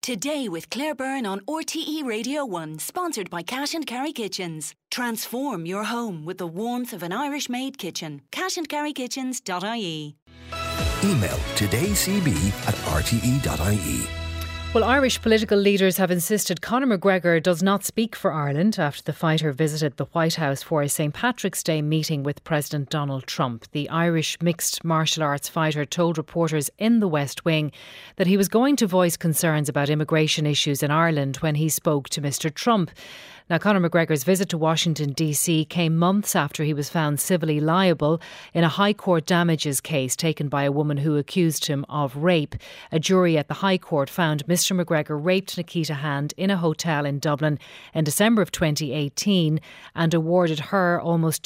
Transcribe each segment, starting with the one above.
Today with Claire Byrne on RTE Radio 1, sponsored by Cash and Carry Kitchens. Transform your home with the warmth of an Irish-made kitchen. cashandcarrykitchens.ie. Email todayscb@rte.ie. Well, Irish political leaders have insisted Conor McGregor does not speak for Ireland after the fighter visited the White House for a St Patrick's Day meeting with President Donald Trump. The Irish mixed martial arts fighter told reporters in the West Wing that he was going to voice concerns about immigration issues in Ireland when he spoke to Mr Trump. Now, Conor McGregor's visit to Washington DC came months after he was found civilly liable in a High Court damages case taken by a woman who accused him of rape. A jury at the High Court found Mr McGregor raped Nikita Hand in a hotel in Dublin in December of 2018 and awarded her almost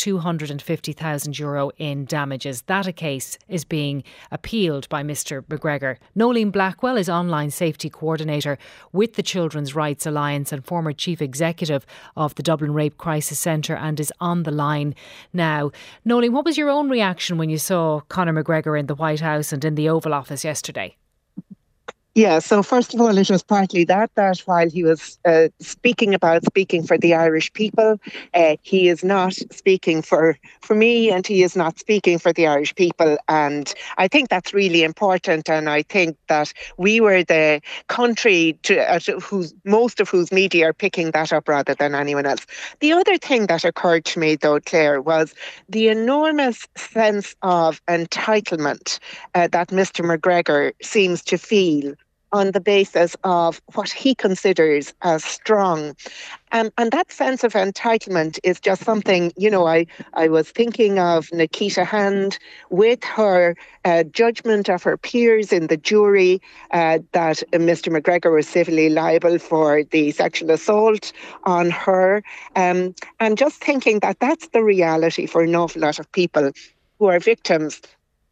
€250,000 in damages. That case is being appealed by Mr McGregor. Nolene Blackwell is online safety coordinator with the Children's Rights Alliance and former chief executive of the Dublin Rape Crisis Centre and is on the line now. Nolene, what was your own reaction when you saw Conor McGregor in the White House and in the Oval Office yesterday? Yeah, so first of all, it was partly that while he was speaking for the Irish people, he is not speaking for me and he is not speaking for the Irish people. And I think that's really important. And I think that we were the country most of whose media are picking that up rather than anyone else. The other thing that occurred to me, though, Claire, was the enormous sense of entitlement that Mr McGregor seems to feel on the basis of what he considers as strong. And that sense of entitlement is just something, I was thinking of Nikita Hand with her judgment of her peers in the jury that Mr McGregor was civilly liable for the sexual assault on her. And just thinking that that's the reality for an awful lot of people who are victims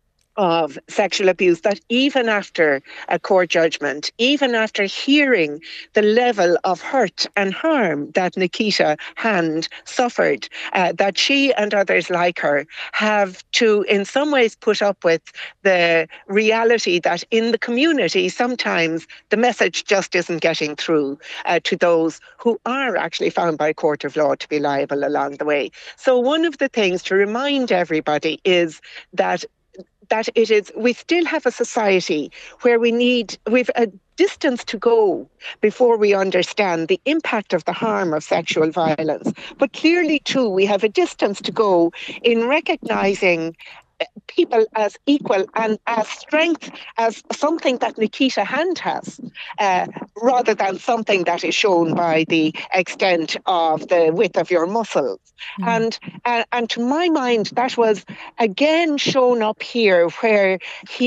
of sexual abuse, that even after a court judgment, even after hearing the level of hurt and harm that Nikita Hand suffered, that she and others like her have to in some ways put up with the reality that in the community sometimes the message just isn't getting through to those who are actually found by a court of law to be liable along the way. So one of the things to remind everybody is that we still have a society where we've a distance to go before we understand the impact of the harm of sexual violence. But clearly, too, we have a distance to go in recognising people as equal and as strength as something that Nikita Hand has, rather than something that is shown by the extent of the width of your muscles. And to my mind, that was again shown up here where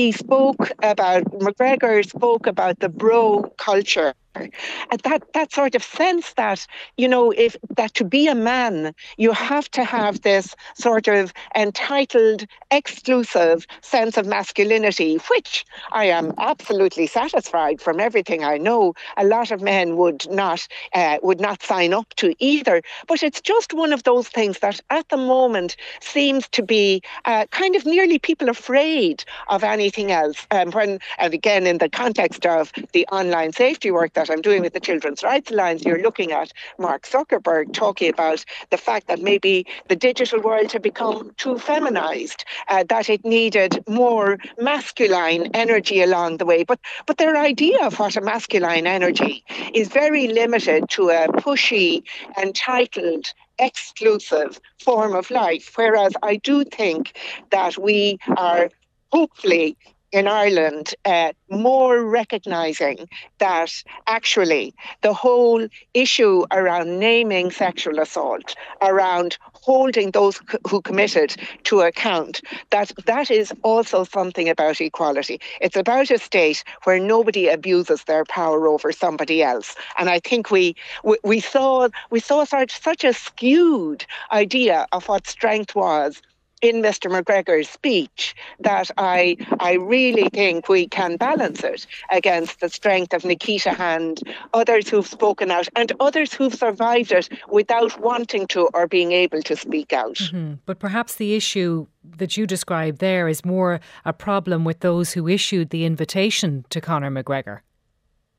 McGregor spoke about the bro culture. That sort of sense that, that to be a man, you have to have this sort of entitled, exclusive sense of masculinity, which I am absolutely satisfied from everything I know. A lot of men would not sign up to either. But it's just one of those things that at the moment seems to be kind of nearly people afraid of anything else. And again, in the context of the online safety work that I'm doing with the Children's Rights Alliance, you're looking at Mark Zuckerberg talking about the fact that maybe the digital world had become too feminized, that it needed more masculine energy along the way. But their idea of what a masculine energy is very limited to a pushy, entitled, exclusive form of life. Whereas I do think that we are hopefully in Ireland more recognising that actually the whole issue around naming sexual assault, around holding those who committed to account, that is also something about equality. It's about a state where nobody abuses their power over somebody else. And I think we saw such a skewed idea of what strength was in Mr McGregor's speech that I really think we can balance it against the strength of Nikita Hand, others who've spoken out, and others who've survived it without wanting to or being able to speak out. Mm-hmm. But perhaps the issue that you described there is more a problem with those who issued the invitation to Conor McGregor.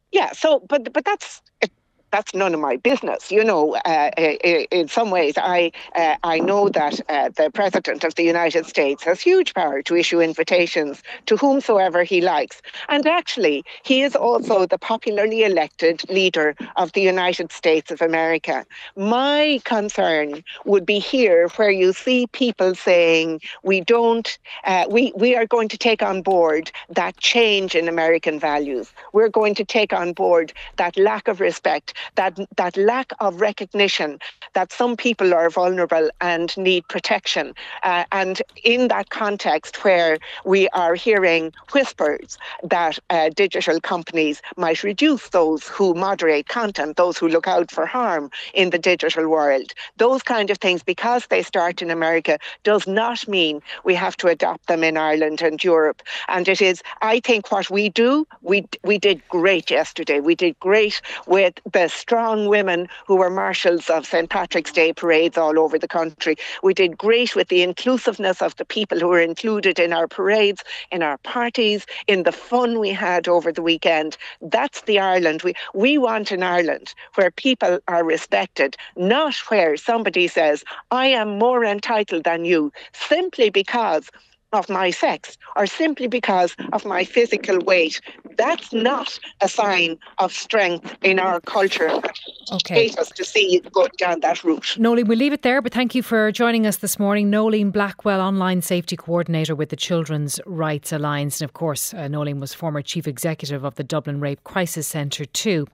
Yeah, so, but that's none of my business. In some ways, I know that the President of the United States has huge power to issue invitations to whomsoever he likes. And actually, he is also the popularly elected leader of the United States of America. My concern would be here where you see people saying we are going to take on board that change in American values. We're going to take on board that lack of respect, that lack of recognition that some people are vulnerable and need protection. And in that context where we are hearing whispers that digital companies might reduce those who moderate content, those who look out for harm in the digital world, those kind of things, because they start in America, does not mean we have to adopt them in Ireland and Europe. And it is, I think, what we do, we did great yesterday. We did great with the strong women who were marshals of St. Patrick's Day parades all over the country. We did great with the inclusiveness of the people who were included in our parades, in our parties, in the fun we had over the weekend. That's the Ireland. We want an Ireland where people are respected, not where somebody says, I am more entitled than you, simply because of my sex or simply because of my physical weight. That's not a sign of strength in our culture. Okay. Hate us to see it go down that route. Nolene, we'll leave it there, but thank you for joining us this morning. Nolene Blackwell, Online Safety Coordinator with the Children's Rights Alliance. And of course, Nolene was former Chief Executive of the Dublin Rape Crisis Centre too.